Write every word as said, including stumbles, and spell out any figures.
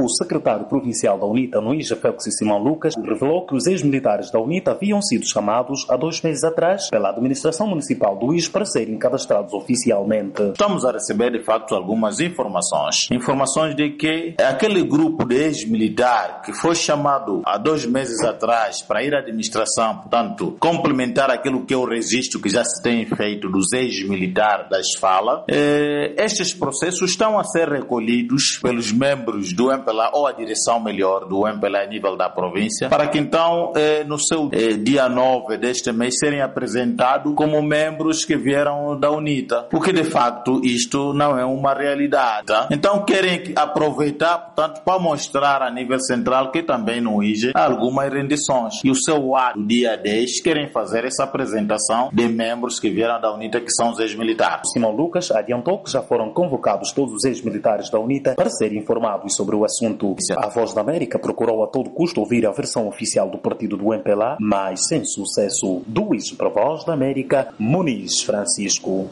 O secretário provincial da UNITA, no IJA, Félix Simão Lucas, revelou que os ex-militares da UNITA haviam sido chamados há dois meses atrás pela administração municipal do I J para serem cadastrados oficialmente. Estamos a receber, de facto, algumas informações. Informações de que aquele grupo de ex-militar que foi chamado há dois meses atrás para ir à administração, portanto, complementar aquilo que é o registro que já se tem feito dos ex-militares da esfala, eh, estes processos estão a ser recolhidos pelos membros do M P L A ou a direção melhor do M P L A a nível da província, para que então eh, no seu eh, dia nove deste mês serem apresentados como membros que vieram da UNITA, porque de facto isto não é uma realidade. Tá? Então querem aproveitar, portanto, para mostrar a nível central que também no I J há algumas rendições. E o seu ato do dia dez querem fazer essa apresentação de membros que vieram da UNITA, que são os ex-militares. Simão Lucas adiantou que já foram convocados todos os ex-militares da UNITA para serem informados sobre o assunto. A Voz da América procurou a todo custo ouvir a versão oficial do partido do M P L A, mas sem sucesso. Do I J para a Voz da América, Muniz Francisco.